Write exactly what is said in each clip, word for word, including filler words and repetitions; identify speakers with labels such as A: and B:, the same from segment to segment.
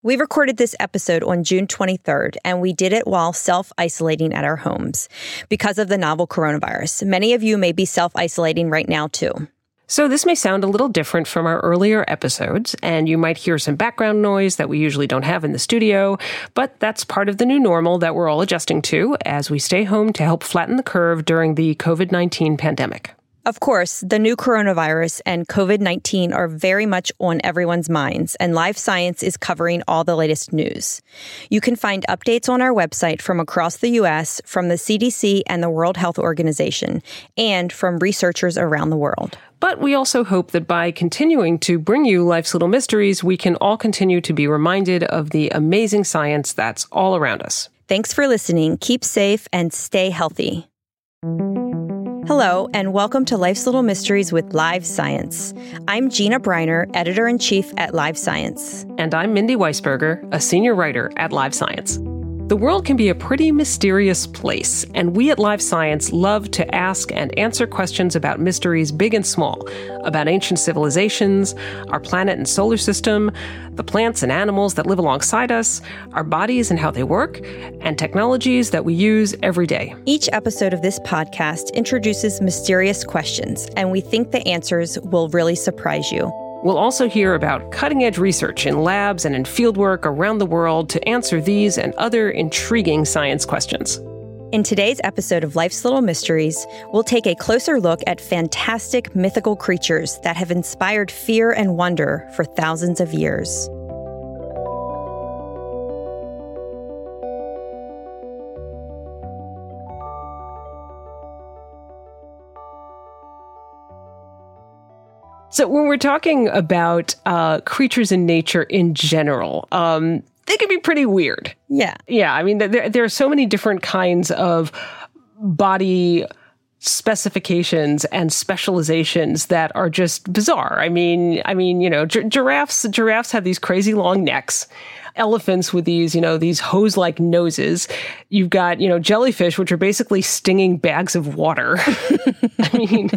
A: We recorded this episode on June twenty-third, and we did it while self-isolating at our homes because of the novel coronavirus. Many of you may be self-isolating right now, too.
B: So this may sound a little different from our earlier episodes, and you might hear some background noise that we usually don't have in the studio, but that's part of the new normal that we're all adjusting to as we stay home to help flatten the curve during the covid nineteen pandemic.
A: Of course, the new coronavirus and covid nineteen are very much on everyone's minds, and Live Science is covering all the latest news. You can find updates on our website from across the U S, from the C D C and the World Health Organization, and from researchers around the world.
B: But we also hope that by continuing to bring you Life's Little Mysteries, we can all continue to be reminded of the amazing science that's all around us.
A: Thanks for listening. Keep safe and stay healthy. Hello, and welcome to Life's Little Mysteries with Live Science. I'm Gina Briner, Editor-in-Chief at Live Science.
B: And I'm Mindy Weisberger, a Senior Writer at Live Science. The world can be a pretty mysterious place, and we at Live Science love to ask and answer questions about mysteries big and small, about ancient civilizations, our planet and solar system, the plants and animals that live alongside us, our bodies and how they work, and technologies that we use every day.
A: Each episode of this podcast introduces mysterious questions, and we think the answers will really surprise you.
B: We'll also hear about cutting-edge research in labs and in fieldwork around the world to answer these and other intriguing science questions.
A: In today's episode of Life's Little Mysteries, we'll take a closer look at fantastic mythical creatures that have inspired fear and wonder for thousands of years.
B: So when we're talking about uh, creatures in nature in general, um, they can be pretty weird.
A: Yeah.
B: Yeah. I mean, there, there are so many different kinds of body specifications and specializations that are just bizarre. I mean, I mean, you know, gi- giraffes, giraffes have these crazy long necks. Elephants with these, you know, these hose-like noses. You've got, you know, jellyfish, which are basically stinging bags of water. I mean...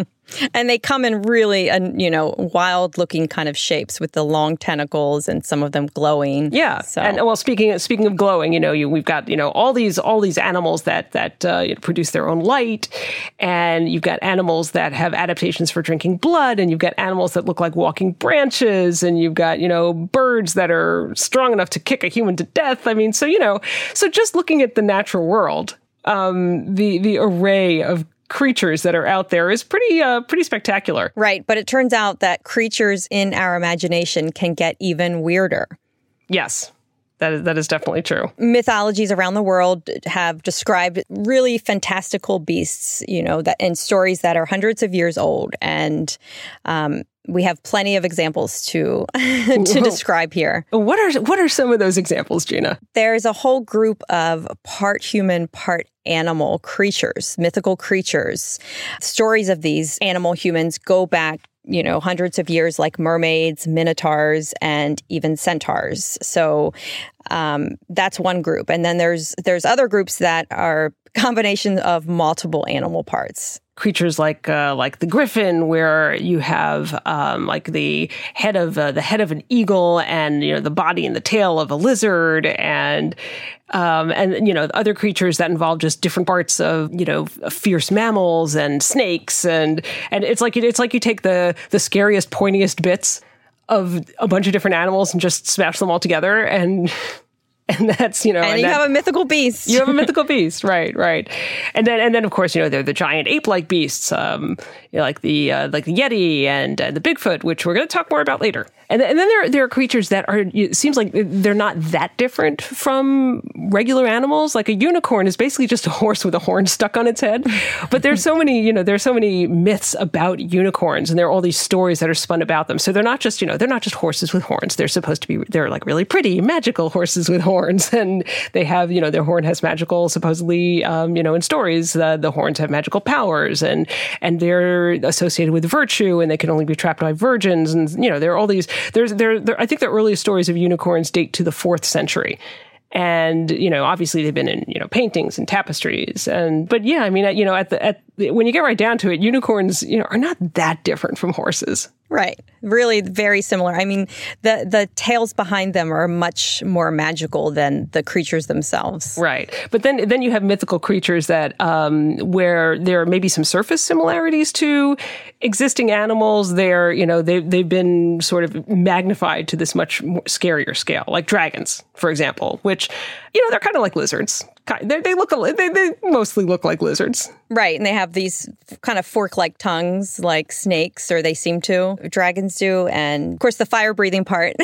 A: And they come in really, uh, you know, wild-looking kind of shapes with the long tentacles and some of them glowing.
B: Yeah,
A: so.
B: And well, speaking of, speaking of glowing, you know, you, we've got you know all these all these animals that that uh, you know, produce their own light, and you've got animals that have adaptations for drinking blood, and you've got animals that look like walking branches, and you've got you know birds that are strong enough to kick a human to death. I mean, so you know, so just looking at the natural world, um, the the array of creatures that are out there is pretty uh, pretty spectacular.
A: Right, but it turns out that creatures in our imagination can get even weirder.
B: Yes, that is, that is definitely true.
A: Mythologies around the world have described really fantastical beasts, you know, that in stories that are hundreds of years old. And um, we have plenty of examples to to describe here.
B: What are what are some of those examples, Gina?
A: There's a whole group of part human, part animal creatures, mythical creatures. Stories of these animal humans go back, you know, hundreds of years, like mermaids, minotaurs, and even centaurs. So um, that's one group. And then there's there's other groups that are combination of multiple animal parts.
B: Creatures like uh, like the griffin, where you have um, like the head of uh, the head of an eagle, and you know the body and the tail of a lizard, and um, and you know other creatures that involve just different parts of you know fierce mammals and snakes, and and it's like it's like you take the the scariest, pointiest bits of a bunch of different animals and just smash them all together, and. And that's, you know,
A: and, and you that, have a mythical beast.
B: You have a mythical beast, right, right. And then, and then, of course, you know, they're the giant ape-like beasts, um, you know, like the uh, like the Yeti and uh, the Bigfoot, which we're going to talk more about later. And, th- and then there there are creatures that are. It seems like they're not that different from regular animals. Like a unicorn is basically just a horse with a horn stuck on its head. But there's so many, you know, there's so many myths about unicorns, and there are all these stories that are spun about them. So they're not just, you know, they're not just horses with horns. They're supposed to be. They're like really pretty, magical horses with horns. Horns, and they have, you know, their horn has magical, supposedly, um, you know, in stories, uh, the horns have magical powers, and and they're associated with virtue, and they can only be trapped by virgins, and you know, there are all these. There's there, there I think the earliest stories of unicorns date to the fourth century. And, you know, obviously they've been in, you know, paintings and tapestries. And, but yeah, I mean, you know, at the, at the, when you get right down to it, unicorns, you know, are not that different from horses.
A: Right. Really very similar. I mean, the, the tales behind them are much more magical than the creatures themselves.
B: Right. But then then you have mythical creatures that um, where there may be some surface similarities to existing animals. They're, you know, they, they've been sort of magnified to this much more scarier scale, like dragons, for example, which, you know, they're kind of like lizards. They, they look, they, they mostly look like lizards.
A: Right. And they have these kind of fork-like tongues like snakes, or they seem to. Dragons do. And, of course, the fire-breathing part.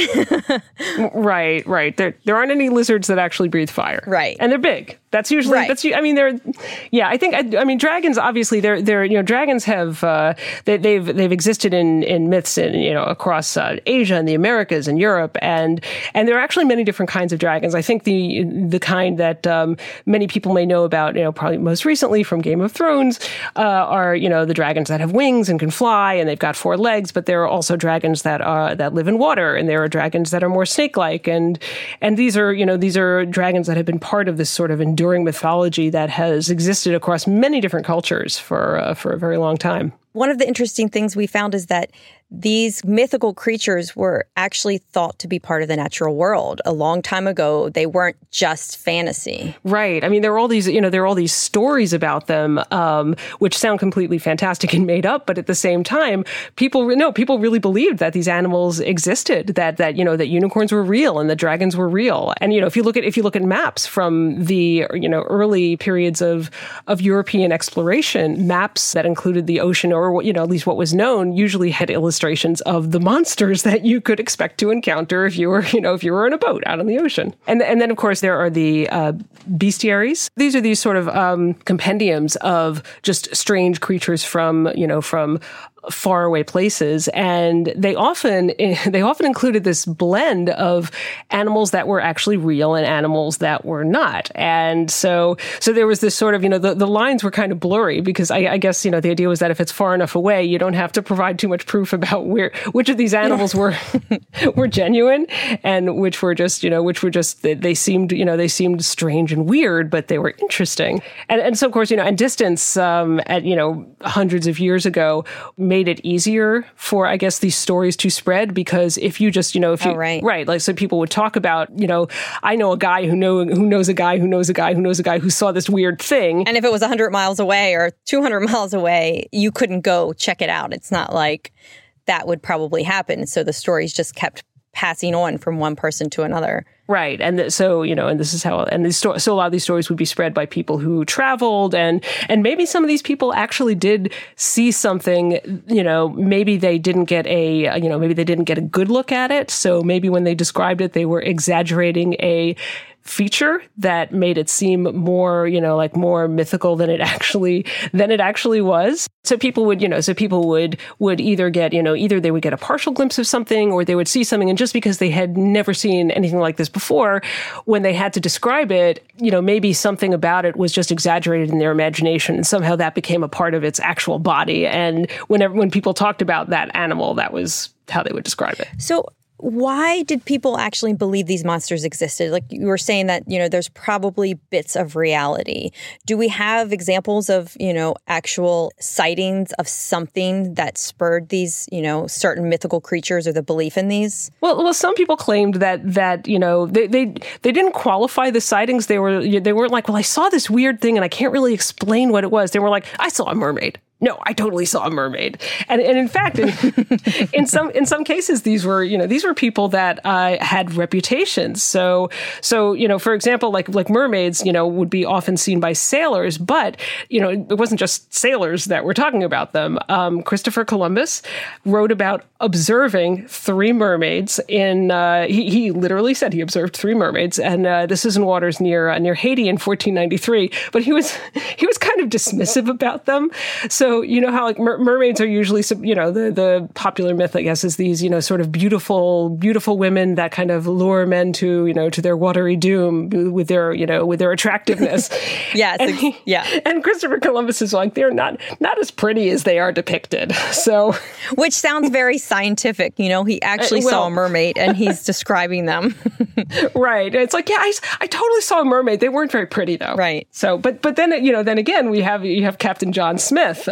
B: Right, right. There there aren't any lizards that actually breathe fire.
A: Right.
B: And they're big. That's usually,
A: right.
B: that's, I mean, they're, yeah, I think, I, I mean, dragons, obviously, they're, they're, you know, dragons have, uh, they, they've, they've existed in, in myths and, you know, across uh, Asia and the Americas and Europe. And, and there are actually many different kinds of dragons. I think the, the kind that, um, many people may know about, you know, probably most recently from Game of Thrones, uh, are, you know, the dragons that have wings and can fly and they've got four legs, but there are also dragons that are, that live in water, and there are dragons that are more snake-like. And, and these are, you know, these are dragons that have been part of this sort of enduring mythology that has existed across many different cultures for, uh, for a very long time.
A: One of the interesting things we found is that these mythical creatures were actually thought to be part of the natural world. A long time ago, they weren't just fantasy.
B: Right. I mean, there are all these, you know, there are all these stories about them, um, which sound completely fantastic and made up. But at the same time, people, no, people really believed that these animals existed, that, that, you know, that unicorns were real and the dragons were real. And, you know, if you look at, if you look at maps from the, you know, early periods of, of European exploration, maps that included the ocean, or, you know, at least what was known, usually had illustrations of the monsters that you could expect to encounter if you were, you know, if you were in a boat out in the ocean. And and then, of course, there are the uh, bestiaries. These are these sort of um, compendiums of just strange creatures from, you know, from faraway places, and they often they often included this blend of animals that were actually real and animals that were not. And so so there was this sort of, you know, the, the lines were kind of blurry, because I, I guess, you know, the idea was that if it's far enough away, you don't have to provide too much proof about where which of these animals yeah. were were genuine and which were just, you know, which were just they, they seemed, you know, they seemed strange and weird, but they were interesting. And and so of course, you know, and distance um, at, you know, hundreds of years ago made it easier for, I guess, these stories to spread, because if you just, you know, if you,
A: oh, right.
B: right, like, so people would talk about, you know, I know a guy who know who knows a guy who knows a guy who knows a guy who saw this weird thing.
A: And if it was one hundred miles away or two hundred miles away, you couldn't go check it out. It's not like that would probably happen. So the stories just kept passing on from one person to another.
B: Right. And th- so, you know, and this is how, and these sto- so a lot of these stories would be spread by people who traveled, and, and maybe some of these people actually did see something, you know, maybe they didn't get a, you know, maybe they didn't get a good look at it. So maybe when they described it, they were exaggerating a feature that made it seem more, you know, like more mythical than it actually, than it actually was. So people would, you know, so people would, would either get, you know, either they would get a partial glimpse of something, or they would see something, and just because they had never seen anything like this before, when they had to describe it, you know, maybe something about it was just exaggerated in their imagination, and somehow that became a part of its actual body. And whenever, when people talked about that animal, that was how they would describe it.
A: So why did people actually believe these monsters existed? Like you were saying that, you know, there's probably bits of reality. Do we have examples of, you know, actual sightings of something that spurred these, you know, certain mythical creatures or the belief in these?
B: Well, well, some people claimed that, that, you know, they, they, they didn't qualify the sightings. They were, they weren't like, well, I saw this weird thing and I can't really explain what it was. They were like, I saw a mermaid. No, I totally saw a mermaid. And and in fact, in, in some in some cases, these were, you know, these were people that uh, had reputations. So, so you know, for example, like like mermaids, you know, would be often seen by sailors, but, you know, it wasn't just sailors that were talking about them. Um, Christopher Columbus wrote about observing three mermaids in, uh, he, he literally said he observed three mermaids, and uh, this is in waters near uh, near Haiti in fourteen ninety-three, but he was he was kind of dismissive about them. So So, you know how like mer- mermaids are usually, you know, the, the popular myth, I guess, is these, you know, sort of beautiful, beautiful women that kind of lure men to, you know, to their watery doom with their, you know, with their attractiveness.
A: Yes.
B: And he,
A: yeah.
B: And Christopher Columbus is like, they're not, not as pretty as they are depicted. So,
A: which sounds very scientific. You know, he actually uh, well, saw a mermaid and he's describing them.
B: Right. It's like, yeah, I, I totally saw a mermaid. They weren't very pretty though.
A: Right.
B: So, but, but then, you know, then again, we have, you have Captain John Smith,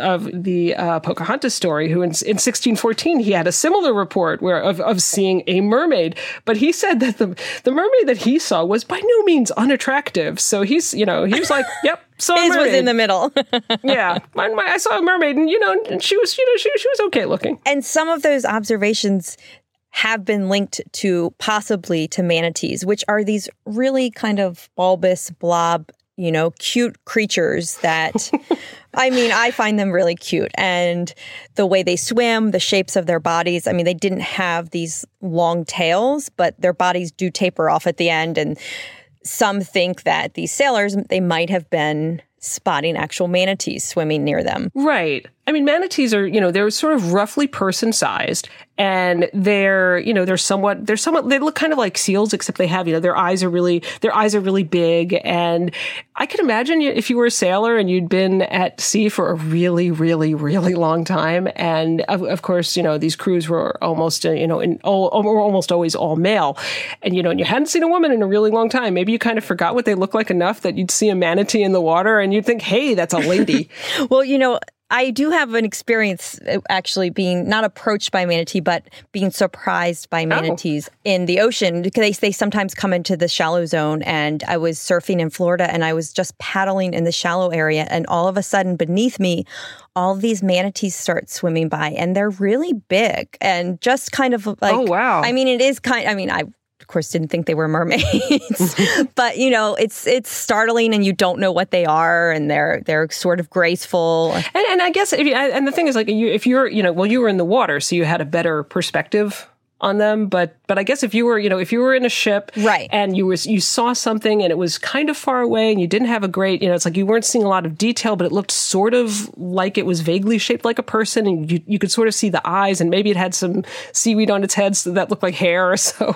B: of the uh, Pocahontas story, who in, in sixteen fourteen, he had a similar report where of, of seeing a mermaid. But he said that the, the mermaid that he saw was by no means unattractive. So he's, you know, he was like, yep. Saw a
A: His
B: mermaid.
A: was in the middle.
B: yeah, my, my, I saw a mermaid, and you know, and she was, you know, she she was okay looking.
A: And some of those observations have been linked to possibly to manatees, which are these really kind of bulbous blob, you know, cute creatures that, I mean, I find them really cute. And the way they swim, the shapes of their bodies, I mean, they didn't have these long tails, but their bodies do taper off at the end. And some think that these sailors, they might have been spotting actual manatees swimming near them.
B: Right. I mean, manatees are, you know, they're sort of roughly person-sized, and they're, you know, they're somewhat, they're somewhat, they look kind of like seals, except they have, you know, their eyes are really, their eyes are really big. And I can imagine if you were a sailor and you'd been at sea for a really, really, really long time. And of, of course, you know, these crews were almost, uh, you know, in all, were almost always all male. And, you know, and you hadn't seen a woman in a really long time. Maybe you kind of forgot what they look like enough that you'd see a manatee in the water and you'd think, hey, that's a lady.
A: Well, you know, I do have an experience actually being not approached by manatee, but being surprised by manatees oh. in the ocean, because they, they sometimes come into the shallow zone. And I was surfing in Florida and I was just paddling in the shallow area. And all of a sudden beneath me, all of these manatees start swimming by, and they're really big and just kind of like,
B: oh, wow.
A: I mean, it is kind I mean, I of course, didn't think they were mermaids, but you know, it's it's startling, and you don't know what they are, and they're they're sort of graceful.
B: And, and I guess, if you, and the thing is, like, you, if you're, you know, well, you were in the water, so you had a better perspective on them, but but I guess if you were, you know, if you were in a ship,
A: right,
B: and you was you saw something and it was kind of far away and you didn't have a great, you know, it's like you weren't seeing a lot of detail, but it looked sort of like it was vaguely shaped like a person, and you you could sort of see the eyes, and maybe it had some seaweed on its head so that looked like hair or so.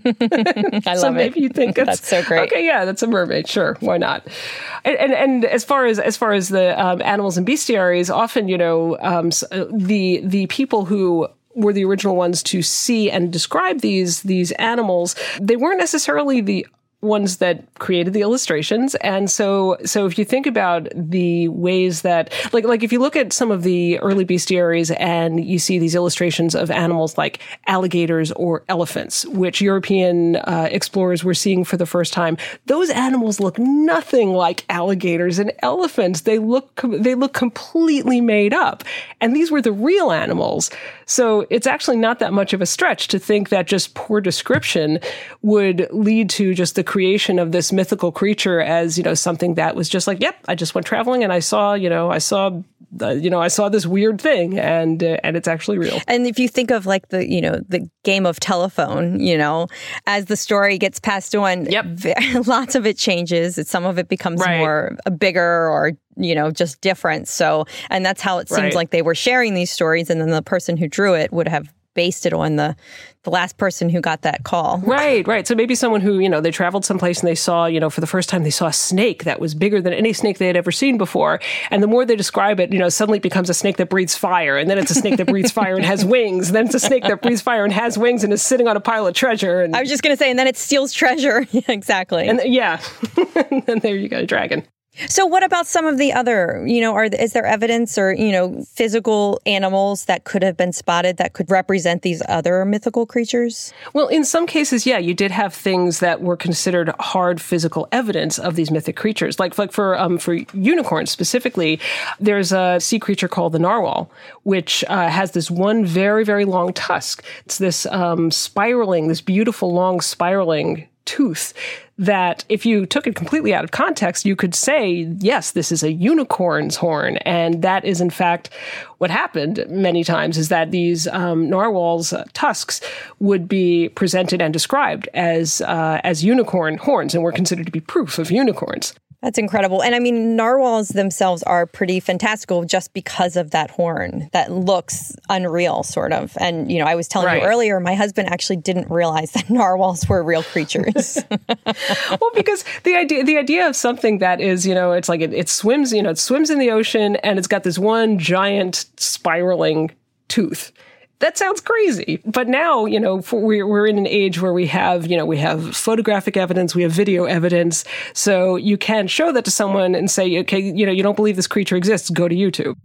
A: I
B: so
A: love
B: maybe
A: it.
B: you think it's,
A: that's so great.
B: Okay, yeah, that's a mermaid. Sure, why not? And and, and as far as as far as the um, animals and bestiaries, often, you know, um, the the people who were the original ones to see and describe these these animals, they weren't necessarily the ones that created the illustrations. And so so if you think about the ways that, like like if you look at some of the early bestiaries and you see these illustrations of animals like alligators or elephants, which European uh, explorers were seeing for the first time, those animals look nothing like alligators and elephants. They look they look completely made up. And these were the real animals. So it's actually not that much of a stretch to think that just poor description would lead to just the creation of this mythical creature as, you know, something that was just like, yep, I just went traveling and I saw, you know, I saw, uh, you know, I saw this weird thing, and uh, and it's actually real.
A: And if you think of like the, you know, the game of telephone, you know, as the story gets passed on,
B: yep.
A: lots of it changes. Some of it becomes
B: right.
A: more uh, bigger or, you know, just different. So, and that's how it seems
B: right.
A: like they were sharing these stories, and then the person who drew it would have based it on the the last person who got that call.
B: Right, right. So maybe someone who, you know, they traveled someplace and they saw, you know, for the first time they saw a snake that was bigger than any snake they had ever seen before. And the more they describe it, you know, suddenly it becomes a snake that breathes fire. And then it's a snake that breathes fire and has wings. And then it's a snake that breathes fire and has wings and is sitting on a pile of treasure. And
A: I was just going to say, and then it steals treasure. Exactly.
B: And yeah. And there you go, a dragon.
A: So what about some of the other, you know, are is there evidence or, you know, physical animals that could have been spotted that could represent these other mythical creatures?
B: Well, in some cases, yeah, you did have things that were considered hard physical evidence of these mythic creatures. Like, like for um, for unicorns specifically, there's a sea creature called the narwhal, which uh, has this one very, very long tusk. It's this um, spiraling, this beautiful long spiraling tooth that if you took it completely out of context, you could say, yes, this is a unicorn's horn. And that is, in fact, what happened many times, is that these um, narwhals' uh, tusks would be presented and described as uh, as unicorn horns and were considered to be proof of unicorns.
A: That's incredible. And I mean, narwhals themselves are pretty fantastical just because of that horn that looks unreal, sort of. And, you know, I was telling
B: right.
A: you earlier, my husband actually didn't realize that narwhals were real creatures.
B: Well, because the idea the idea of something that is, you know, it's like it, it swims, you know, it swims in the ocean and it's got this one giant spiraling tooth. That sounds crazy. But now, you know, for, we're, we're in an age where we have, you know, we have photographic evidence, we have video evidence. So you can show that to someone and say, okay, you know, you don't believe this creature exists, go to YouTube.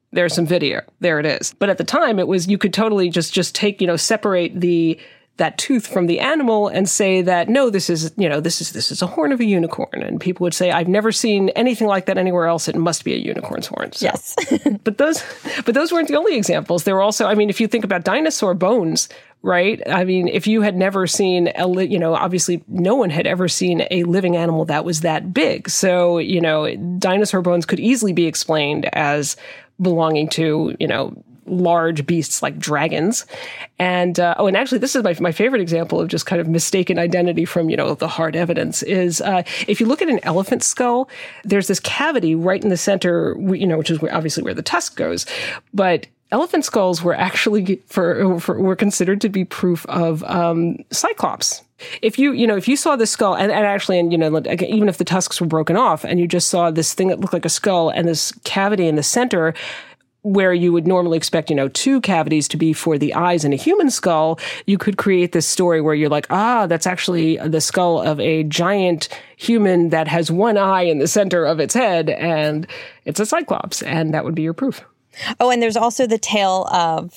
B: There's some video. There it is. But at the time, it was, you could totally just, just take, you know, separate the, that tooth from the animal and say that, no, this is, you know, this is, this is a horn of a unicorn. And people would say, I've never seen anything like that anywhere else. It must be a unicorn's horn. So.
A: Yes.
B: but those, but those weren't the only examples. There were also, I mean, if you think about dinosaur bones, right? I mean, if you had never seen a, li- you know, obviously no one had ever seen a living animal that was that big. So, you know, dinosaur bones could easily be explained as belonging to, you know, large beasts like dragons. And, uh, oh, and actually, this is my, my favorite example of just kind of mistaken identity from, you know, the hard evidence is, uh, if you look at an elephant skull, there's this cavity right in the center, you know, which is where, obviously where the tusk goes. But elephant skulls were actually for, for were considered to be proof of um, cyclops. If you, you know, if you saw this skull, and, and actually, and, you know, even if the tusks were broken off and you just saw this thing that looked like a skull and this cavity in the center, where you would normally expect, you know, two cavities to be for the eyes in a human skull, you could create this story where you're like, ah, that's actually the skull of a giant human that has one eye in the center of its head, and it's a cyclops, and that would be your proof.
A: Oh, and there's also the tale of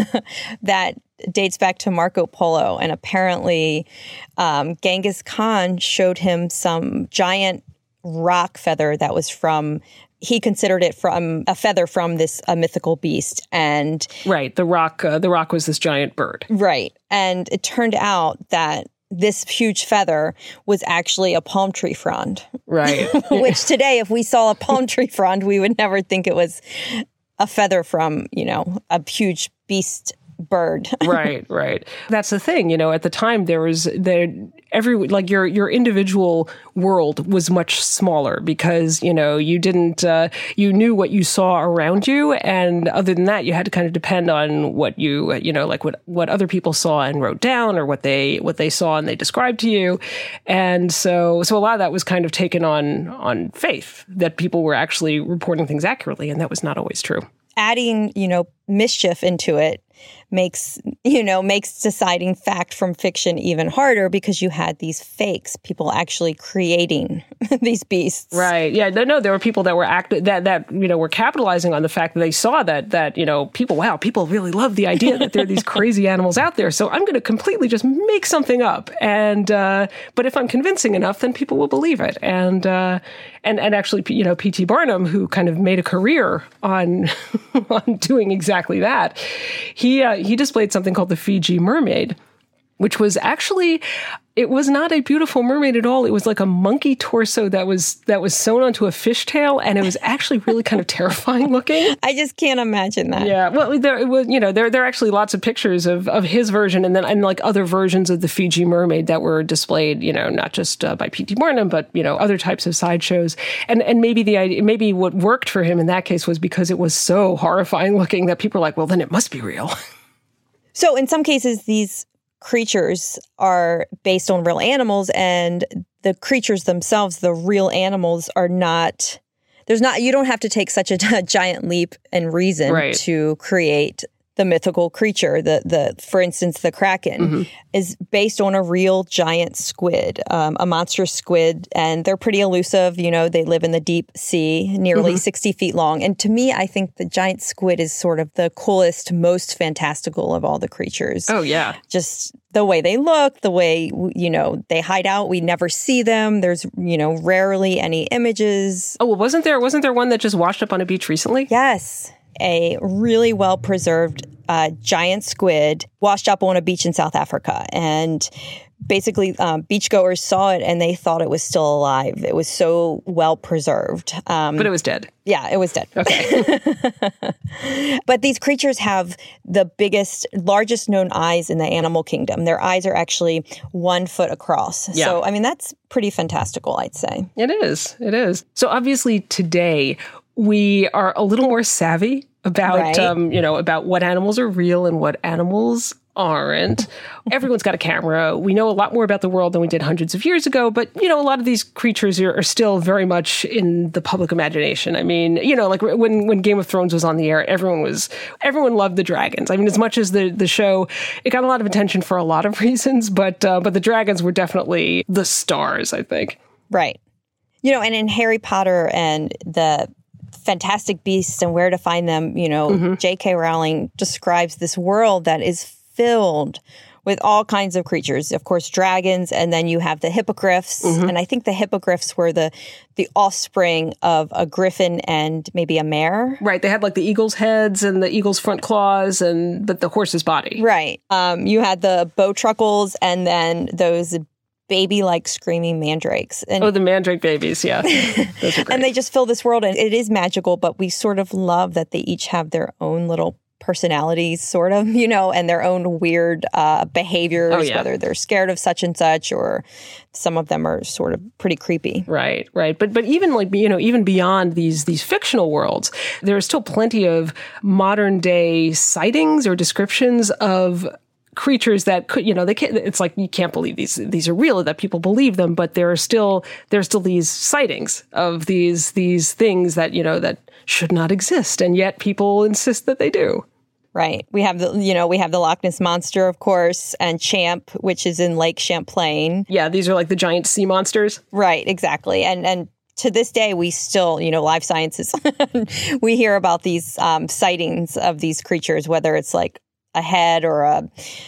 A: that dates back to Marco Polo, and apparently um, Genghis Khan showed him some giant rock feather that was from, he considered it from a feather from this a mythical beast. And
B: right, the rock, uh, the rock was this giant bird.
A: Right. And it turned out that this huge feather was actually a palm tree frond.
B: Right.
A: Which today, if we saw a palm tree frond, we would never think it was a feather from, you know, a huge beast bird.
B: Right, right. That's the thing, you know, at the time there was there every like your your individual world was much smaller because, you know, you didn't uh, you knew what you saw around you, and other than that you had to kind of depend on what you, you know, like what what other people saw and wrote down, or what they what they saw and they described to you. And so so a lot of that was kind of taken on on faith that people were actually reporting things accurately, and that was not always true.
A: Adding, you know, mischief into it makes, you know, makes deciding fact from fiction even harder, because you had these fakes, people actually creating these beasts.
B: Right. Yeah. No, no, there were people that were act that, that, you know, were capitalizing on the fact that they saw that, that, you know, people, wow, people really love the idea that there are these crazy animals out there. So I'm going to completely just make something up. And, uh, but if I'm convincing enough, then people will believe it. And, uh, and, and actually, you know, P T Barnum, who kind of made a career on, on doing exactly that, he, uh, he displayed something called the Fiji mermaid, which was actually, it was not a beautiful mermaid at all. It was like a monkey torso that was that was sewn onto a fishtail, and it was actually really kind of terrifying looking.
A: I just can't imagine that.
B: Yeah, well, there it was, you know, there there are actually lots of pictures of, of his version, and then and like other versions of the Fiji mermaid that were displayed, you know, not just uh, by P T Barnum, but you know, other types of sideshows. And and maybe the idea, maybe what worked for him in that case was because it was so horrifying looking that people were like, well, then it must be real.
A: So in some cases, these creatures are based on real animals, and the creatures themselves, the real animals, are not, there's not, you don't have to take such a, a giant leap in reason
B: right.
A: to create the mythical creature. The, the, for instance, the Kraken mm-hmm. is based on a real giant squid, um, a monstrous squid, and they're pretty elusive. You know, they live in the deep sea, nearly mm-hmm. sixty feet long. And to me, I think the giant squid is sort of the coolest, most fantastical of all the creatures.
B: Oh, yeah.
A: Just the way they look, the way, you know, they hide out. We never see them. There's, you know, rarely any images.
B: Oh, well, wasn't there, wasn't there one that just washed up on a beach recently?
A: Yes. A really well-preserved uh, giant squid washed up on a beach in South Africa. And basically, um, beachgoers saw it and they thought it was still alive. It was so well-preserved. Um,
B: but it was dead.
A: Yeah, it was dead.
B: Okay.
A: But these creatures have the biggest, largest known eyes in the animal kingdom. Their eyes are actually one foot across.
B: Yeah.
A: So, I mean, that's pretty fantastical, I'd say.
B: It is. It is. So obviously today, we are a little more savvy about,
A: right.
B: um, you know, about what animals are real and what animals aren't. Everyone's got a camera. We know a lot more about the world than we did hundreds of years ago. But, you know, a lot of these creatures are, are still very much in the public imagination. I mean, you know, like when, when Game of Thrones was on the air, everyone was, everyone loved the dragons. I mean, as much as the, the show, it got a lot of attention for a lot of reasons, but, uh, but the dragons were definitely the stars, I think.
A: Right. You know, and in Harry Potter and the Fantastic Beasts and Where to Find Them, you know, mm-hmm. J K. Rowling describes this world that is filled with all kinds of creatures. Of course, dragons, and then you have the hippogriffs. Mm-hmm. And I think the hippogriffs were the the offspring of a griffin and maybe a mare.
B: Right. They had like the eagle's heads and the eagle's front claws, and but the horse's body.
A: Right. Um, you had the bowtruckles and then those baby-like screaming mandrakes. And,
B: oh, the mandrake babies, yeah. Those are great.
A: And they just fill this world, and it is magical, but we sort of love that they each have their own little personalities, sort of, you know, and their own weird uh, behaviors, oh, yeah. whether they're scared of such and such, or some of them are sort of pretty creepy.
B: Right, right. But but even like, you know, even beyond these these fictional worlds, there are still plenty of modern day sightings or descriptions of creatures that could, you know, they can't, it's like, you can't believe these, these are real, that people believe them, but there are still, there's still these sightings of these, these things that, you know, that should not exist. And yet people insist that they do.
A: Right. We have the, you know, we have the Loch Ness Monster, of course, and Champ, which is in Lake Champlain.
B: Yeah. These are like the giant sea monsters.
A: Right. Exactly. And, and, to this day, we still, you know, life sciences, we hear about these um, sightings of these creatures, whether it's like a head or a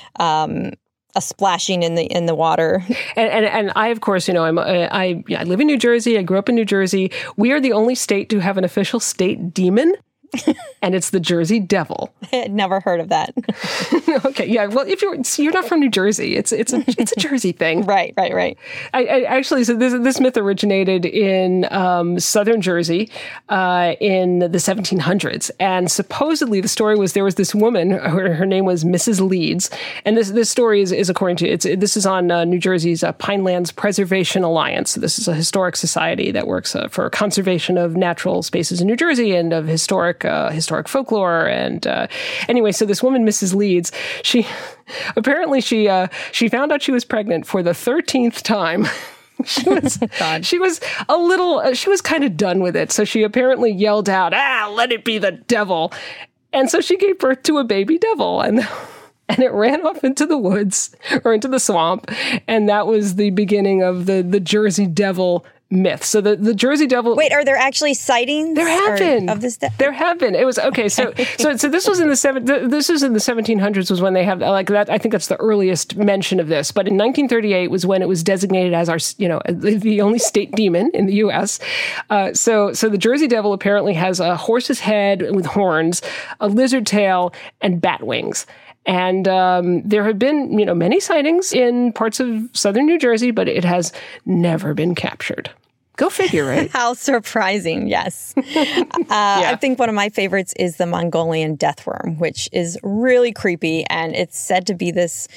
A: um, a splashing in the in the water.
B: And, and and I, of course, you know, I'm I I live in New Jersey. I grew up in New Jersey. We are the only state to have an official state demon. And it's the Jersey Devil.
A: I had never heard of that.
B: Okay, yeah. Well, if you're you're not from New Jersey, it's it's a it's a Jersey thing.
A: Right, right, right.
B: I, I actually, so this this myth originated in um, southern Jersey uh, in the seventeen hundreds, and supposedly the story was there was this woman. Her, her name was Missus Leeds, and this this story is, is according to it's this is on uh, New Jersey's uh, Pinelands Preservation Alliance. So this is a historic society that works uh, for conservation of natural spaces in New Jersey and of historic. Uh, historic folklore. And uh, anyway, so this woman, Missus Leeds, she apparently she uh, she found out she was pregnant for the thirteenth time. She was, oh, she was a little, uh, she was kind of done with it. So she apparently yelled out, ah, let it be the devil. And so she gave birth to a baby devil. And And it ran off into the woods or into the swamp. And that was the beginning of the, the Jersey Devil myth. So the, the Jersey Devil.
A: Wait, are there actually sightings?
B: There have been
A: of this. De-
B: there have been. It was okay. So so so this was in the seven. This was in the seventeen hundreds was when they have like that. I think that's the earliest mention of this. But in nineteen thirty-eight was when it was designated as our, you know, the only state demon in the U S. Uh, so so the Jersey Devil apparently has a horse's head with horns, a lizard tail, and bat wings. And um, there have been, you know, many sightings in parts of southern New Jersey, but it has never been captured. Go figure, right?
A: How surprising, yes. uh, yeah. I think one of my favorites is the Mongolian deathworm, which is really creepy. And it's said to be this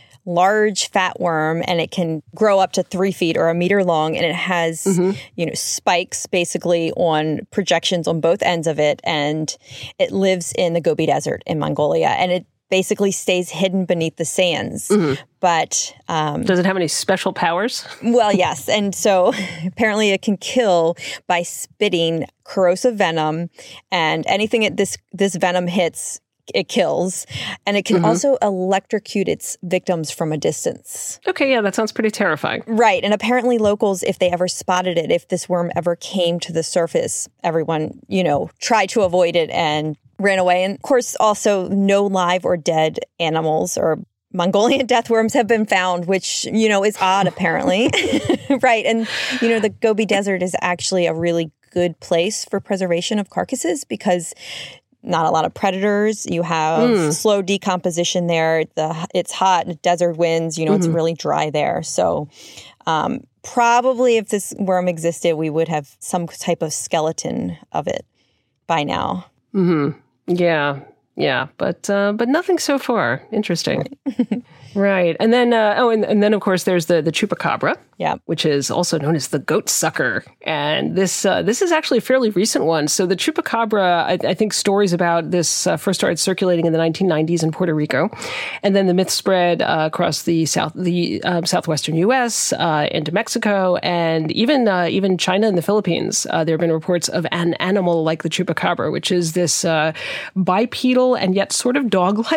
A: large fat worm, and it can grow up to three feet or a meter long. And it has, mm-hmm. you know, spikes basically on projections on both ends of it. And it lives in the Gobi Desert in Mongolia. And it basically stays hidden beneath the sands. Mm-hmm. But um,
B: does it have any special powers?
A: Well, yes. And so apparently it can kill by spitting corrosive venom, and anything it, this this venom hits, it kills. And it can mm-hmm. also electrocute its victims from a distance.
B: Okay, yeah, that sounds pretty terrifying.
A: Right. And apparently locals, if they ever spotted it, if this worm ever came to the surface, everyone, you know, tried to avoid it and ran away. And of course, also no live or dead animals or Mongolian deathworms have been found, which, you know, is odd, apparently. Right. And, you know, the Gobi Desert is actually a really good place for preservation of carcasses because not a lot of predators. You have mm. slow decomposition there. The It's hot, desert winds, you know, mm-hmm. it's really dry there. So um, probably if this worm existed, we would have some type of skeleton of it by now.
B: Mm-hmm. Yeah, yeah, but uh, but nothing so far. Interesting. Right. Right. And then, uh, oh, and, and then, of course, there's the, the chupacabra,
A: yeah,
B: which is also known as the goat sucker. And this uh, this is actually a fairly recent one. So the chupacabra, I, I think stories about this uh, first started circulating in the nineteen nineties in Puerto Rico. And then the myth spread uh, across the south, the um, southwestern U S, uh, into Mexico, and even uh, even China and the Philippines. Uh, there have been reports of an animal like the chupacabra, which is this uh, bipedal and yet sort of dog-like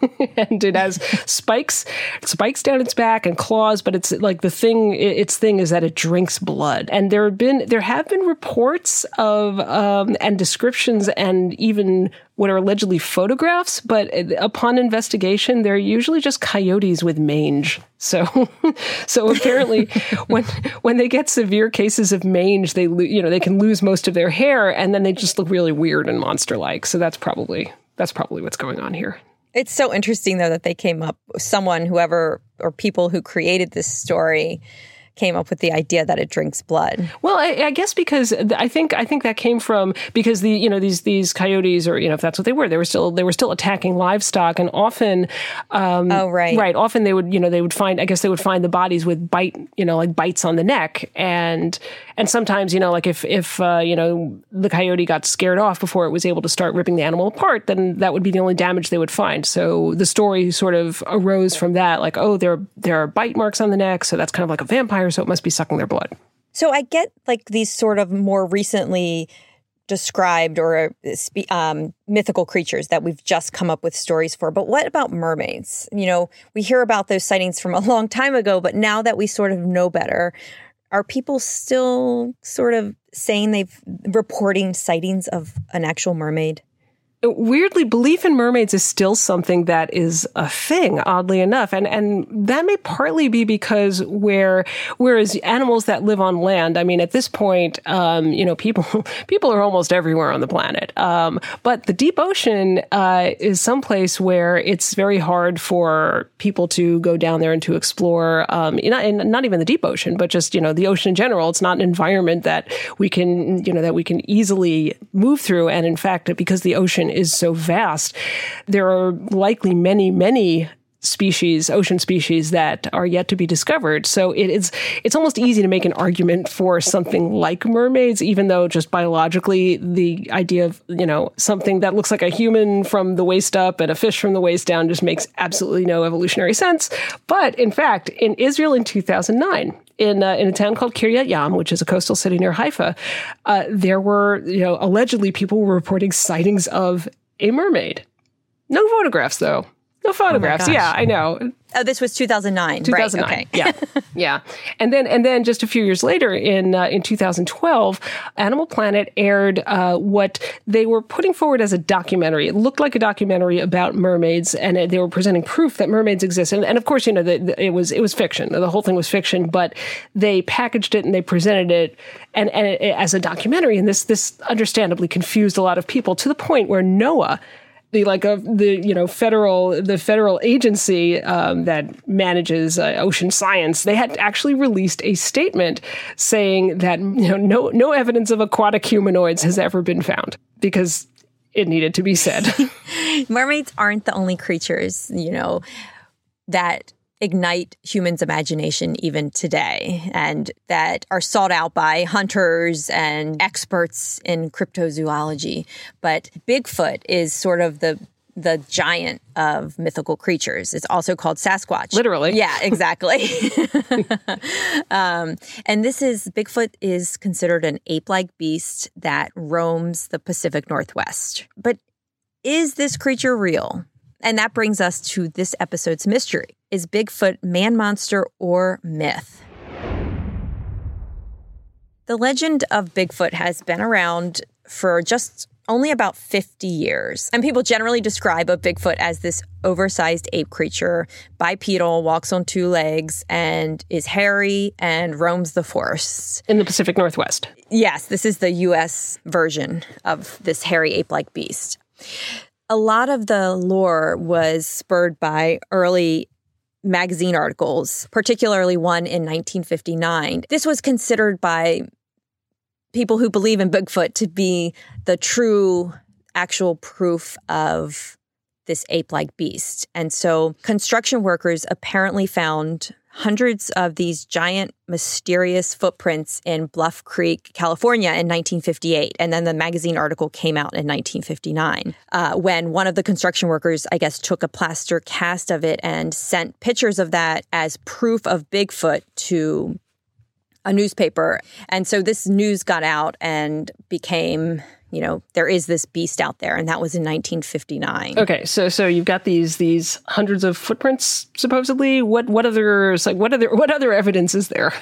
B: and it has spikes, spikes down its back and claws. But it's like the thing, its thing is that it drinks blood. And there have been there have been reports of um, and descriptions and even what are allegedly photographs. But upon investigation, they're usually just coyotes with mange. So, so apparently, when when they get severe cases of mange, they lo- you know they can lose most of their hair, and then they just look really weird and monster-like. So that's probably that's probably what's going on here.
A: It's so interesting, though, that they came up, someone, whoever, or people who created this story came up with the idea that it drinks blood.
B: Well, I, I guess because I think I think that came from because the you know these these coyotes, or you know if that's what they were, they were still they were still attacking livestock, and often um,
A: oh right
B: right often they would you know they would find I guess they would find the bodies with bite you know like bites on the neck, and and sometimes you know like if if uh, you know the coyote got scared off before it was able to start ripping the animal apart, then that would be the only damage they would find. So the story sort of arose from that, like oh there there are bite marks on the neck, so that's kind of like a vampire. So it must be sucking their blood.
A: So I get like these sort of more recently described or um, mythical creatures that we've just come up with stories for. But what about mermaids? You know, we hear about those sightings from a long time ago, but now that we sort of know better, are people still sort of saying they've reporting sightings of an actual mermaid?
B: Weirdly, belief in mermaids is still something that is a thing, oddly enough. And and that may partly be because where whereas animals that live on land, I mean, at this point, um, you know, people people are almost everywhere on the planet. Um, but the deep ocean uh, is someplace where it's very hard for people to go down there and to explore, um, not, and not even the deep ocean, but just, you know, the ocean in general. It's not an environment that we can, you know, that we can easily move through. And in fact, because the ocean is so vast, there are likely many, many species, ocean species that are yet to be discovered. So it is, it's almost easy to make an argument for something like mermaids, even though just biologically, the idea of, you know, something that looks like a human from the waist up and a fish from the waist down just makes absolutely no evolutionary sense. But in fact, in Israel in two thousand nine, In, uh, in a town called Kiryat Yam, which is a coastal city near Haifa, uh, there were, you know, allegedly people were reporting sightings of a mermaid. No photographs, though. No photographs.
A: Oh
B: yeah, I know.
A: Oh, this was two thousand nine.
B: two thousand nine.
A: Right, okay.
B: Yeah, yeah. And then, and then, just a few years later, in uh, in two thousand twelve, Animal Planet aired uh, what they were putting forward as a documentary. It looked like a documentary about mermaids, and they were presenting proof that mermaids exist. And, and of course, you know, the, the, it was it was fiction. The whole thing was fiction, but they packaged it and they presented it and, and it, as a documentary. And this this understandably confused a lot of people to the point where NOAA, the like of uh, the you know federal the federal agency um, that manages uh, ocean science, they had actually released a statement saying that you know no no evidence of aquatic humanoids has ever been found because it needed to be said.
A: Mermaids aren't the only creatures, you know, that ignite humans' imagination even today, and that are sought out by hunters and experts in cryptozoology. But Bigfoot is sort of the the giant of mythical creatures. It's also called Sasquatch.
B: Literally.
A: Yeah, exactly. um, and this is, Bigfoot is considered an ape-like beast that roams the Pacific Northwest. But is this creature real? And that brings us to this episode's mystery. Is Bigfoot man monster or myth? The legend of Bigfoot has been around for just only about fifty years. And people generally describe a Bigfoot as this oversized ape creature, bipedal, walks on two legs, and is hairy and roams the forests.
B: In the Pacific Northwest.
A: Yes, this is the U S version of this hairy ape-like beast. A lot of the lore was spurred by early magazine articles, particularly one in nineteen fifty-nine. This was considered by people who believe in Bigfoot to be the true, actual proof of this ape-like beast. And so construction workers apparently found hundreds of these giant, mysterious footprints in Bluff Creek, California in nineteen fifty-eight. And then the magazine article came out in nineteen fifty-nine, uh, when one of the construction workers, I guess, took a plaster cast of it and sent pictures of that as proof of Bigfoot to a newspaper. And so this news got out and became you know, there is this beast out there, and that was in nineteen fifty-nine.
B: Okay, so so you've got these these hundreds of footprints supposedly. What what other like what other what other evidence is there?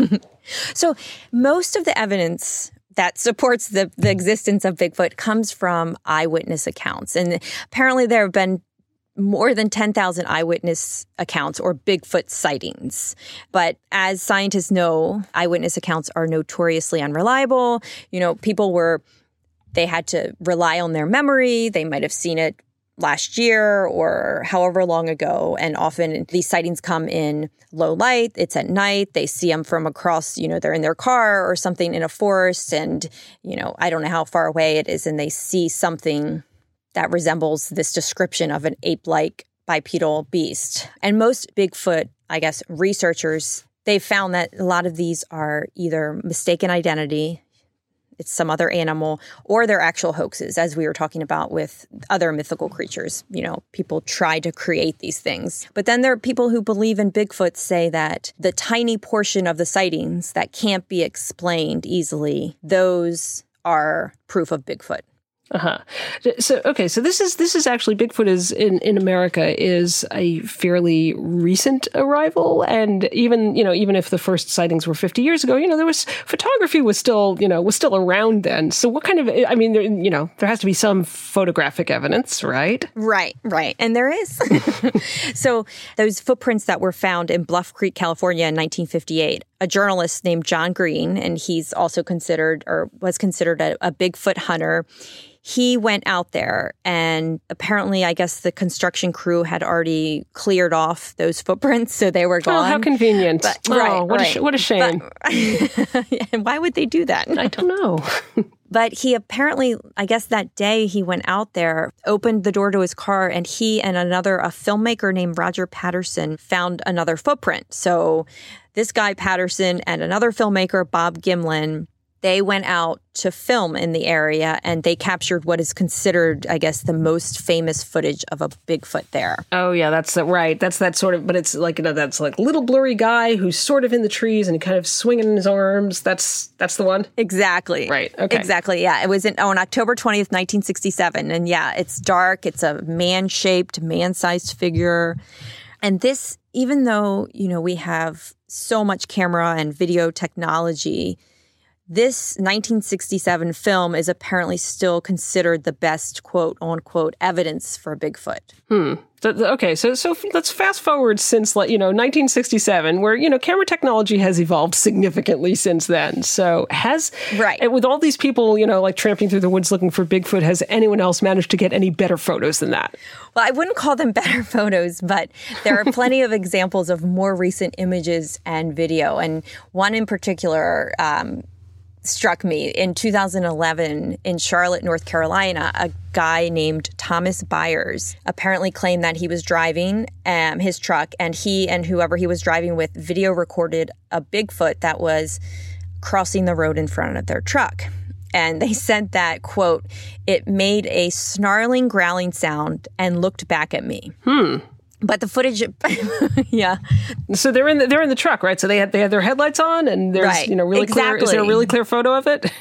A: So most of the evidence that supports the, the existence of Bigfoot comes from eyewitness accounts. And apparently there have been more than ten thousand eyewitness accounts or Bigfoot sightings. But as scientists know, eyewitness accounts are notoriously unreliable. You know, people were, they had to rely on their memory. They might have seen it last year or however long ago. And often these sightings come in low light. It's at night. They see them from across, you know, they're in their car or something in a forest. And, you know, I don't know how far away it is. And they see something that resembles this description of an ape-like bipedal beast. And most Bigfoot, I guess, researchers, they've found that a lot of these are either mistaken identity, it's some other animal, or they're actual hoaxes, as we were talking about with other mythical creatures. You know, people try to create these things. But then there are people who believe in Bigfoot say that the tiny portion of the sightings that can't be explained easily, those are proof of Bigfoot.
B: Uh-huh. So, okay, so this is this is actually Bigfoot is in, in America is a fairly recent arrival. And even, you know, even if the first sightings were fifty years ago, you know, there was photography was still, you know, was still around then. So what kind of, I mean, there, you know, there has to be some photographic evidence, right?
A: Right, right. And there is. So those footprints that were found in Bluff Creek, California in nineteen fifty-eight, a journalist named John Green, and he's also considered or was considered a, a Bigfoot hunter. He went out there and apparently, I guess the construction crew had already cleared off those footprints, so they were gone.
B: Oh, how convenient.
A: But,
B: oh,
A: right,
B: what,
A: right.
B: A sh- what a shame.
A: But, and why would they do that?
B: I don't know.
A: But he apparently, I guess that day he went out there, opened the door to his car, and he and another, a filmmaker named Roger Patterson, found another footprint. So this guy Patterson and another filmmaker, Bob Gimlin, they went out to film in the area and they captured what is considered, I guess, the most famous footage of a Bigfoot there.
B: Oh, yeah, that's the, right. That's that sort of, but it's like, you know, that's like little blurry guy who's sort of in the trees and kind of swinging in his arms. That's that's the one?
A: Exactly.
B: Right. Okay.
A: Exactly. Yeah. It was in, on October twentieth, nineteen sixty-seven. And yeah, it's dark. It's a man-shaped, man-sized figure. And this, even though, you know, we have so much camera and video technology, this nineteen sixty-seven film is apparently still considered the best quote unquote evidence for Bigfoot.
B: Hmm. Okay, so so let's fast forward since, like, you know, nineteen sixty-seven, where, you know, camera technology has evolved significantly since then. So has,
A: right.
B: with all these people, you know, like tramping through the woods looking for Bigfoot, has anyone else managed to get any better photos than that?
A: Well, I wouldn't call them better photos, but there are plenty of examples of more recent images and video. And one in particular, um, struck me. In two thousand eleven, in Charlotte, North Carolina, a guy named Thomas Byers apparently claimed that he was driving um, his truck, and he and whoever he was driving with video recorded a Bigfoot that was crossing the road in front of their truck. And they said that, quote, "It made a snarling, growling sound and looked back at me."
B: Hmm.
A: But the footage, yeah.
B: So they're in the, they're in the truck, right? So they had they had their headlights on, and there's
A: right.
B: you know really
A: exactly.
B: clear. Is there a really clear photo of it?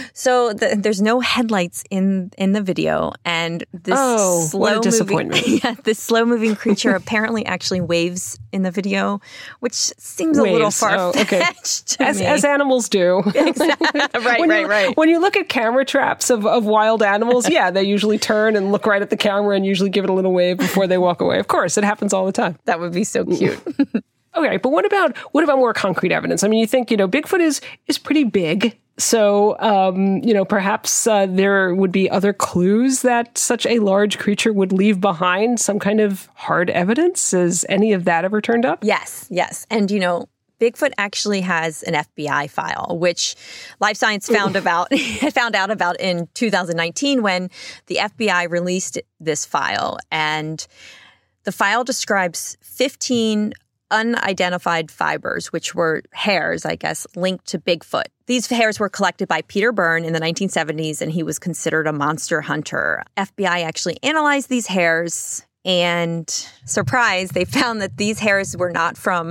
A: So the, there's no headlights in in the video, and this
B: oh,
A: slow
B: what a disappointment!
A: Moving, yeah, this slow moving creature apparently actually waves in the video, which seems
B: Waves.
A: a little far fetched
B: oh, okay.
A: to
B: as,
A: me.
B: As animals do.
A: Exactly. Right,
B: when
A: right,
B: you,
A: right.
B: When you look at camera traps of, of wild animals, yeah, they usually turn and look right at the camera and usually give it a little wave before they walk away. Of course, it happens all the time.
A: That would be so cute.
B: Okay, but what about what about more concrete evidence? I mean, you think, you know, Bigfoot is is pretty big. So, um, you know, perhaps uh, there would be other clues that such a large creature would leave behind, some kind of hard evidence. Has any of that ever turned up?
A: Yes, yes. And, you know, Bigfoot actually has an F B I file, which Life Science found about found out about in two thousand nineteen when the F B I released this file. And the file describes fifteen unidentified fibers, which were hairs, I guess, linked to Bigfoot. These hairs were collected by Peter Byrne in the nineteen seventies, and he was considered a monster hunter. F B I actually analyzed these hairs, and surprise, they found that these hairs were not from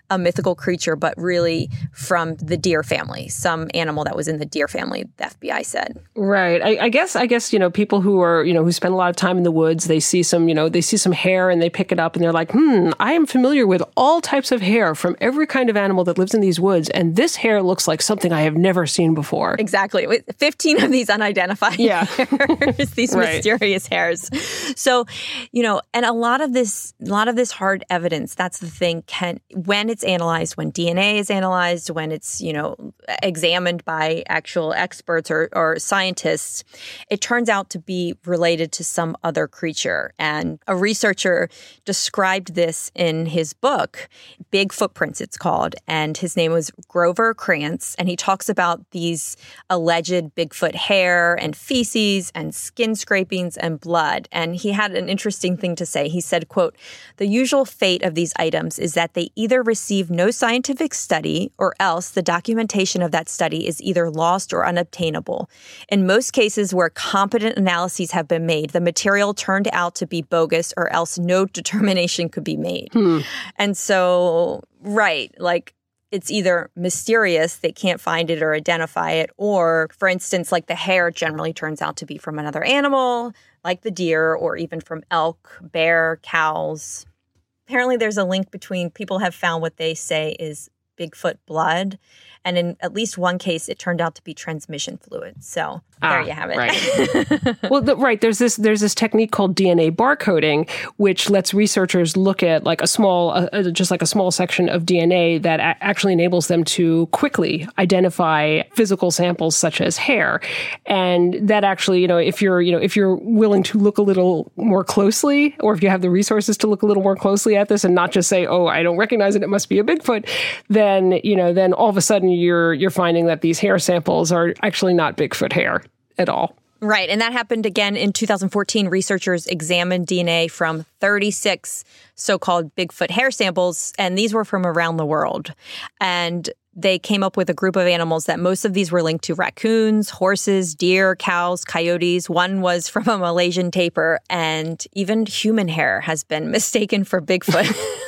A: a mythical creature, but really from the deer family, some animal that was in the deer family, the F B I said.
B: Right. I, I guess, I guess, you know, people who are, you know, who spend a lot of time in the woods, they see some, you know, they see some hair and they pick it up and they're like, hmm, I am familiar with all types of hair from every kind of animal that lives in these woods. And this hair looks like something I have never seen before.
A: Exactly. With fifteen of these unidentified
B: yeah.
A: hairs, these
B: right.
A: mysterious hairs. So, you know, and a lot of this, a lot of this hard evidence, that's the thing, can, when it's analyzed, when D N A is analyzed, when it's, you know, examined by actual experts or, or scientists, it turns out to be related to some other creature. And a researcher described this in his book, Big Footprints, it's called, and his name was Grover Krantz, and he talks about these alleged Bigfoot hair and feces and skin scrapings and blood. And he had an interesting thing to say. He said, quote, "The usual fate of these items is that they either receive no scientific study or else the documentation of that study is either lost or unobtainable. In most cases where competent analyses have been made, the material turned out to be bogus or else no determination could be made." Hmm. And so, right, like, it's either mysterious, they can't find it or identify it, or, for instance, like the hair generally turns out to be from another animal, like the deer, or even from elk, bear, cows. Apparently there's a link between people have found what they say is Bigfoot blood, and in at least one case, it turned out to be transmission fluid. So there
B: ah,
A: you have it.
B: Right. well, the, right. There's this there's this technique called D N A barcoding, which lets researchers look at like a small, uh, just like a small section of D N A that a- actually enables them to quickly identify physical samples such as hair, and that actually, you know, if you're, you know, if you're willing to look a little more closely, or if you have the resources to look a little more closely at this, and not just say, "Oh, I don't recognize it; it must be a Bigfoot," then you know, then all of a sudden you're you're finding that these hair samples are actually not Bigfoot hair at all.
A: Right. And that happened again in two thousand fourteen. Researchers examined D N A from thirty-six so-called Bigfoot hair samples, and these were from around the world. And they came up with a group of animals that most of these were linked to raccoons, horses, deer, cows, coyotes. One was from a Malaysian tapir, and even human hair has been mistaken for Bigfoot.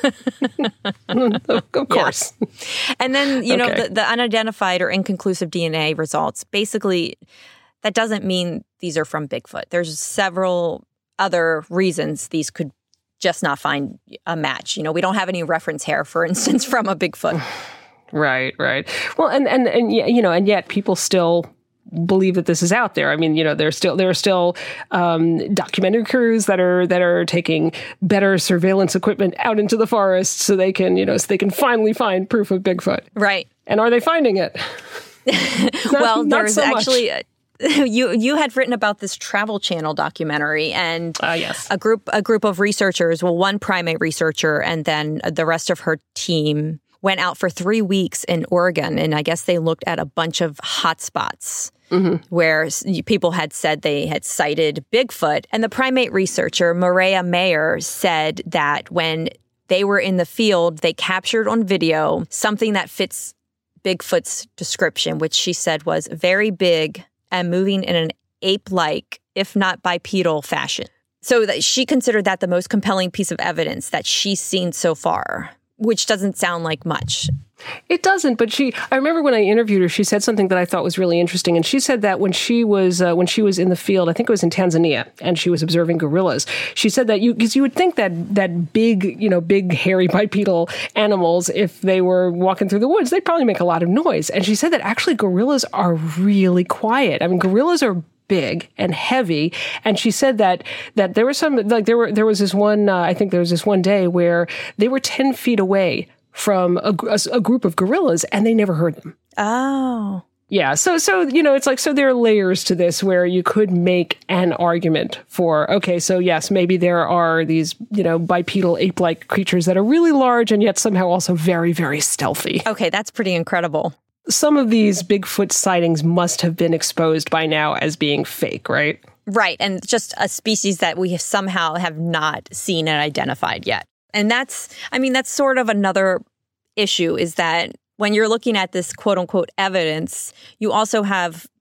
B: Of course.
A: Yeah. And then, you know,
B: okay.
A: the, the unidentified or inconclusive D N A results, basically, that doesn't mean these are from Bigfoot. There's several other reasons these could just not find a match. You know, we don't have any reference hair, for instance, from a Bigfoot.
B: Right, right. Well, and, and, and, you know, and yet people still believe that this is out there. I mean, you know, there's still, there are still um, documentary crews that are, that are taking better surveillance equipment out into the forest so they can, you know, so they can finally find proof of Bigfoot.
A: Right.
B: And are they finding it? not,
A: well,
B: not
A: there's
B: so
A: actually... A- You you had written about this Travel Channel documentary, and
B: uh, yes.
A: a group a group of researchers, well, one primate researcher, and then the rest of her team went out for three weeks in Oregon, and I guess they looked at a bunch of hotspots mm-hmm. where people had said they had sighted Bigfoot. And the primate researcher, Maria Mayer, said that when they were in the field, they captured on video something that fits Bigfoot's description, which she said was very big and moving in an ape-like, if not bipedal fashion. So that she considered that the most compelling piece of evidence that she's seen so far, which doesn't sound like much.
B: It doesn't, but she, I remember when I interviewed her, she said something that I thought was really interesting. And she said that when she was, uh, when she was in the field, I think it was in Tanzania, and she was observing gorillas, she said that you, because you would think that, that big, you know, big hairy bipedal animals, if they were walking through the woods, they'd probably make a lot of noise. And she said that actually gorillas are really quiet. I mean, gorillas are big and heavy, and she said that that there was some, like there were there was this one, uh, I think there was this one day where they were ten feet away from a, a, a group of gorillas, and they never heard them.
A: Oh.
B: Yeah, so, so you know, it's like, so there are layers to this where you could make an argument for, okay, so yes, maybe there are these, you know, bipedal ape-like creatures that are really large and yet somehow also very, very stealthy.
A: Okay, that's pretty incredible.
B: Some of these Bigfoot sightings must have been exposed by now as being fake, right?
A: Right, and just a species that we somehow have not seen and identified yet. And that's, I mean, that's sort of another issue, is that when you're looking at this quote unquote evidence, you also have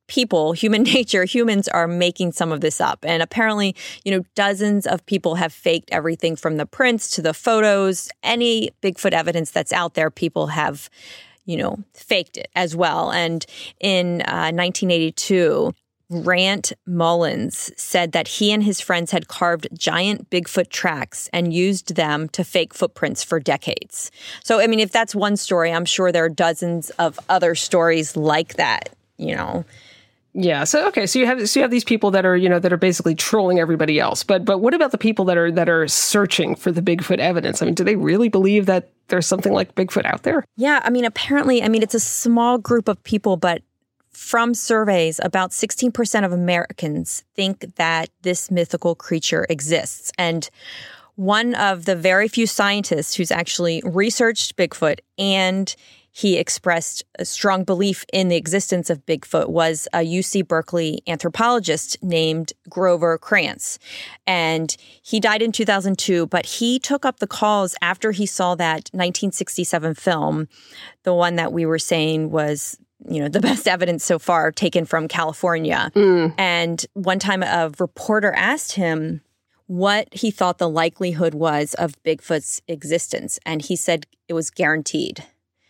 A: people, human nature, humans are making some of this up. And apparently, you know, dozens of people have faked everything from the prints to the photos. Any Bigfoot evidence that's out there, people have, you know, faked it as well. And in uh, nineteen eighty-two, Rant Mullins said that he and his friends had carved giant Bigfoot tracks and used them to fake footprints for decades. So, I mean, if that's one story, I'm sure there are dozens of other stories like that, you know.
B: Yeah. So okay. So you have so you have these people that are you know that are basically trolling everybody else. But but what about the people that are that are searching for the Bigfoot evidence? I mean, do they really believe that there's something like Bigfoot out there?
A: Yeah. I mean, apparently, I mean, it's a small group of people, but from surveys, about sixteen percent of Americans think that this mythical creature exists. And one of the very few scientists who's actually researched Bigfoot and he expressed a strong belief in the existence of Bigfoot was a U C Berkeley anthropologist named Grover Krantz. And he died in two thousand two, but he took up the cause after he saw that nineteen sixty-seven film, the one that we were saying was, you know, the best evidence so far taken from California. Mm. And one time a reporter asked him what he thought the likelihood was of Bigfoot's existence. And he said it was guaranteed.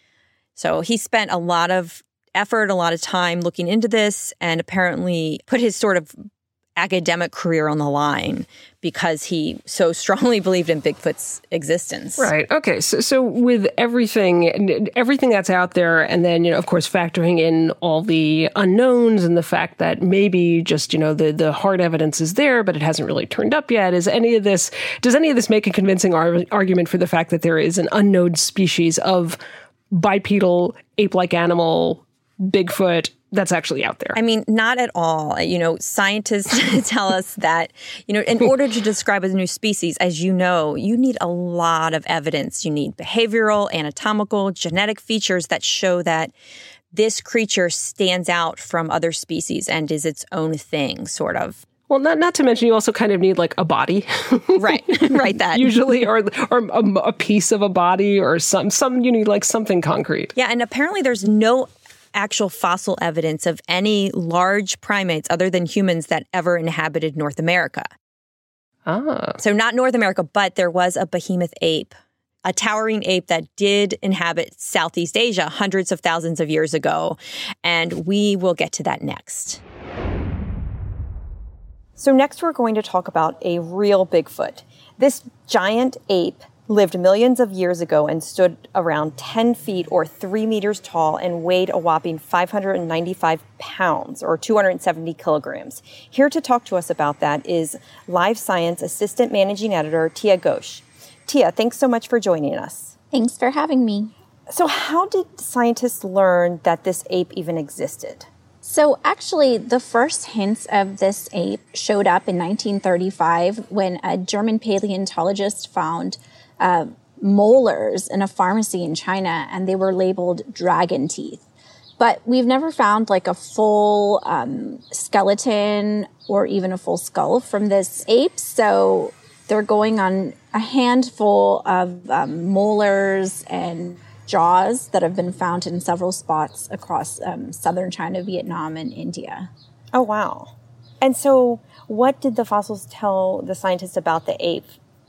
A: So he spent a lot of effort, a lot of time looking into this, and apparently put his sort of academic career on the line because he so strongly believed in Bigfoot's existence.
B: Right. Okay. So, so with everything, everything that's out there, and then, you know, of course, factoring in all the unknowns and the fact that maybe just, you know, the, the hard evidence is there, but it hasn't really turned up yet. Is any of this, does any of this make a convincing ar- argument for the fact that there is an unknown species of bipedal ape-like animal, Bigfoot, that's actually out there?
A: I mean, not at all. You know, scientists tell us that, you know, in order to describe a new species, as you know, you need a lot of evidence. You need behavioral, anatomical, genetic features that show that this creature stands out from other species and is its own thing, sort of.
B: Well, not not to mention you also kind of need like a body.
A: Right, right, that.
B: Usually, or or a, a piece of a body or some, some, you need like something concrete.
A: Yeah, and apparently there's no actual fossil evidence of any large primates other than humans that ever inhabited North America.
B: Ah.
A: So not North America, but there was a behemoth ape, a towering ape that did inhabit Southeast Asia hundreds of thousands of years ago. And we will get to that next. So next we're going to talk about a real Bigfoot. This giant ape lived millions of years ago and stood around ten feet or three meters tall and weighed a whopping five hundred ninety-five pounds or two hundred seventy kilograms. Here to talk to us about that is Live Science Assistant Managing Editor Tia Ghosh. Tia, thanks so much for joining us.
C: Thanks for having me.
A: So how did scientists learn that this ape even existed?
C: So actually, the first hints of this ape showed up in nineteen thirty-five when a German paleontologist found uh, molars in a pharmacy in China, and they were labeled dragon teeth. But we've never found like a full um, skeleton or even a full skull from this ape. So they're going on a handful of um, molars and jaws that have been found in several spots across um, southern China, Vietnam, and India.
A: Oh, wow. And so what did the fossils tell the scientists about the ape?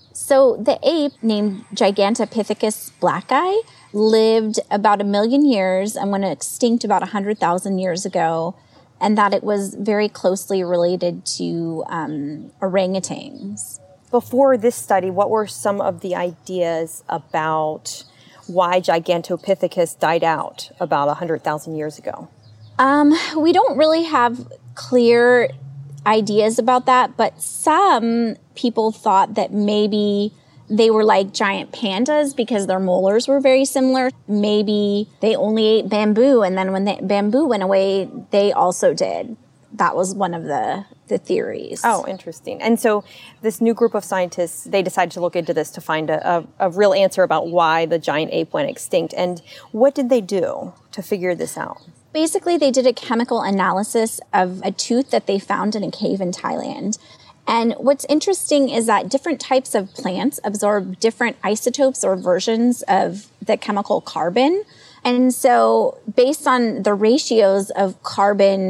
C: So the ape, named Gigantopithecus blacki, lived about a million years and went extinct about one hundred thousand years ago, and that it was very closely related to um, orangutans.
A: Before this study, what were some of the ideas about why Gigantopithecus died out about one hundred thousand years ago?
C: Um, we don't really have clear ideas about that, but some people thought that maybe they were like giant pandas because their molars were very similar. Maybe they only ate bamboo, and then when the bamboo went away, they also did. That was one of the, the theories.
A: Oh, interesting. And so this new group of scientists, they decided to look into this to find a, a, a real answer about why the giant ape went extinct. And what did they do to figure this out?
C: Basically, they did a chemical analysis of a tooth that they found in a cave in Thailand. And what's interesting is that different types of plants absorb different isotopes or versions of the chemical carbon. And so based on the ratios of carbon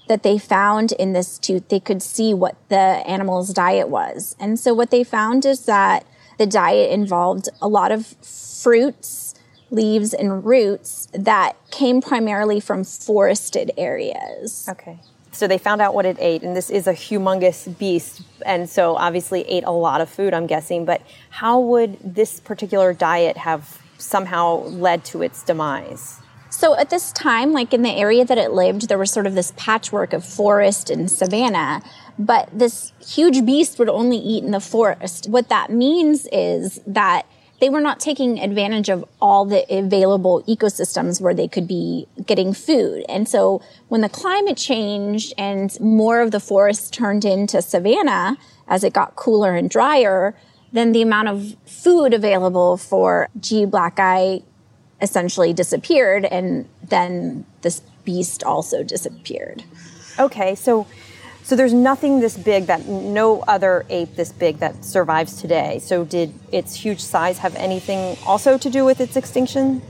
C: that they found in this tooth, they could see what the animal's diet was. And so what they found is that the diet involved a lot of fruits, leaves, and roots that came primarily from forested areas.
A: Okay. So they found out what it ate, and this is a humongous beast, and so obviously ate a lot of food, I'm guessing. But how would this particular diet have somehow led to its demise?
C: So at this time, like in the area that it lived, there was sort of this patchwork of forest and savanna, but this huge beast would only eat in the forest. What that means is that they were not taking advantage of all the available ecosystems where they could be getting food. And so when the climate changed and more of the forest turned into savanna as it got cooler and drier, then the amount of food available for G. blacki essentially disappeared, and then this beast also disappeared.
A: Okay, so so there's nothing this big, that no other ape this big that survives today. So did its huge size have anything also to do with its extinction?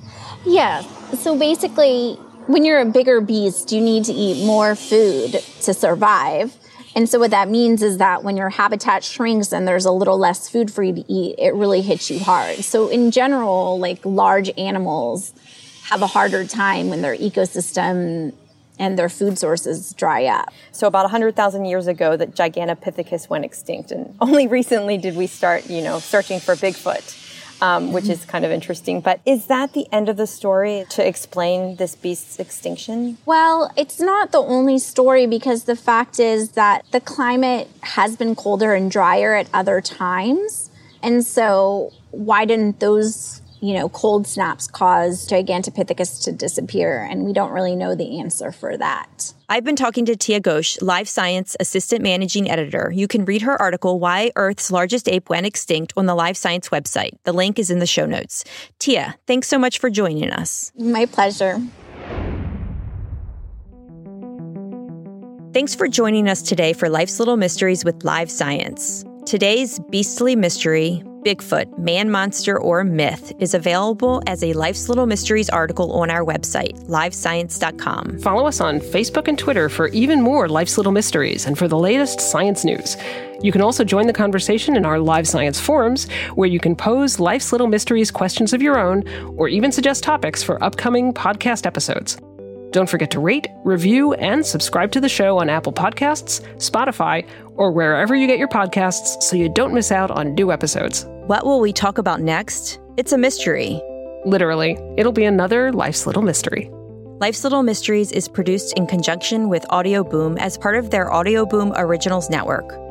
C: Yeah. So basically, when you're a bigger beast, you need to eat more food to survive. And so what that means is that when your habitat shrinks and there's a little less food for you to eat, it really hits you hard. So in general, like large animals have a harder time when their ecosystem and their food sources dry up.
A: So about one hundred thousand years ago, that Gigantopithecus went extinct, and only recently did we start, you know, searching for Bigfoot, um, which is kind of interesting. But is that the end of the story to explain this beast's extinction?
C: Well, it's not the only story, because the fact is that the climate has been colder and drier at other times. And so why didn't those, you know, cold snaps cause Gigantopithecus to disappear? And we don't really know the answer for that.
A: I've been talking to Tia Ghosh, Live Science Assistant Managing Editor. You can read her article, Why Earth's Largest Ape Went Extinct, on the Live Science website. The link is in the show notes. Tia, thanks so much for joining us.
C: My pleasure.
A: Thanks for joining us today for Life's Little Mysteries with Live Science. Today's beastly mystery, Bigfoot, man, monster, or myth, is available as a Life's Little Mysteries article on our website, live science dot com.
B: Follow us on Facebook and Twitter for even more Life's Little Mysteries and for the latest science news. You can also join the conversation in our Live Science forums, where you can pose Life's Little Mysteries questions of your own, or even suggest topics for upcoming podcast episodes. Don't forget to rate, review, and subscribe to the show on Apple Podcasts, Spotify, or wherever you get your podcasts so you don't miss out on new episodes.
A: What will we talk about next? It's a mystery.
B: Literally, it'll be another Life's Little Mystery.
A: Life's Little Mysteries is produced in conjunction with Audio Boom as part of their Audio Boom Originals Network.